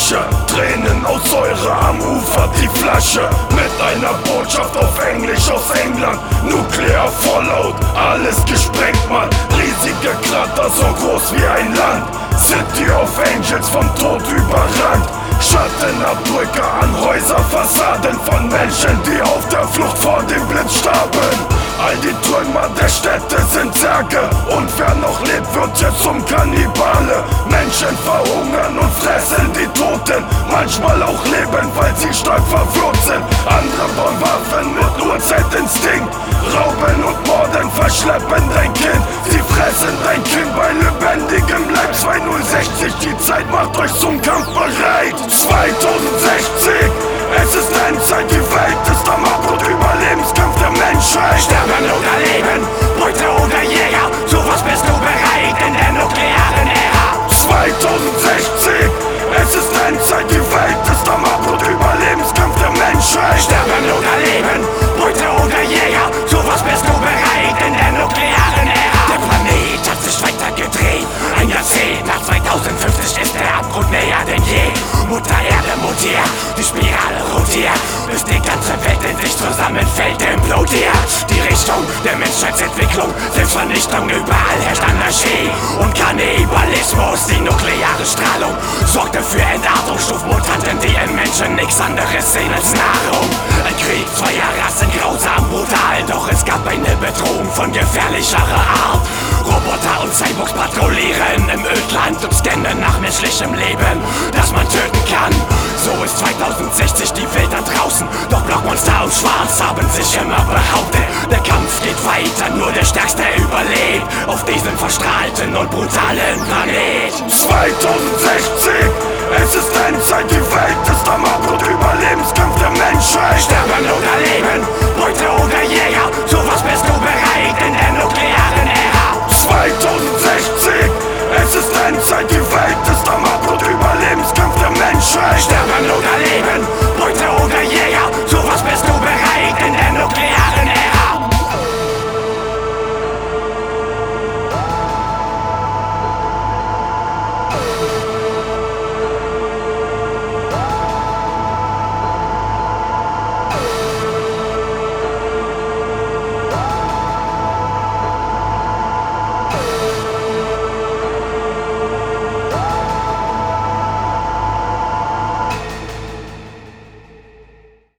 Asche, Tränen aus Säure am Ufer, die Flasche mit einer Botschaft auf Englisch aus England. Nuclear Fallout, alles gesprengt, Mann. Riesige Krater, so groß wie ein Land. City of Angels, vom Tod überrannt. Schattenabdrücke an Häuserfassaden von Menschen, die auf der Flucht vor dem Blitz starben. All die Trümmer der Städte sind Särge, und wer noch lebt, wird jetzt zum Kannibale. Menschen verhungern und fressen die Toten, manchmal auch leben, weil sie stark verwirrt sind. Andere bauen Waffen mit Urzeitinstinkt, rauben und morden, verschleppen dein Kind. Sie fressen dein Kind bei lebendigem Leib. 2060, die Zeit macht euch zum Kampf bereit. 2060, es ist Endzeit, die Welt ist am Abgrund, Überlebenskampf der Menschheit. Sterben oder leben, Beute oder Jäger, zu was bist du bereit in der nuklearen Ära? 2060, es ist Endzeit, die Welt ist am Abgrund, Überlebenskampf der Menschheit. Sterben oder leben, Beute oder Jäger, zu was bist du bereit in der nuklearen Ära? Der Planet hat sich weiter gedreht, ein Jahrzehnt nach 2050 ist der Abgrund näher denn je. Mutter Erde mutiert, die Spirale rotiert, bis die ganze Welt in sich zusammenfällt, implodiert. Die Richtung der Menschheitsentwicklung, Selbstvernichtung, überall herrscht Anarchie und Kannibalismus. Die nukleare Strahlung sorgte für Entartung, Stufmutanten, die im Menschen nichts anderes sehen als Nahrung. Ein Krieg zweier Rassen, grausam, brutal, doch es gab eine Bedrohung von gefährlicherer Art. Roboter und Cyborgs patrouillieren im Ödland und scannen nach menschlichem Leben, das man töten kann. So ist 2060 die Welt da draußen, doch Blockmonster und Schwarz haben sich immer behauptet. Der Kampf geht weiter, nur der Stärkste überlebt auf diesem verstrahlten und brutalen Planet. 2060, es ist Endzeit, die Welt ist am Abgrund, Überlebenskampf der Menschheit. Sterben oder leben, Beute oder Jäger, zu was bist du bereit in der nuklearen Ära? 2060, es ist Endzeit, die Welt ist am Abgrund, Überlebenskampf der Menschheit. Sterben oder leben,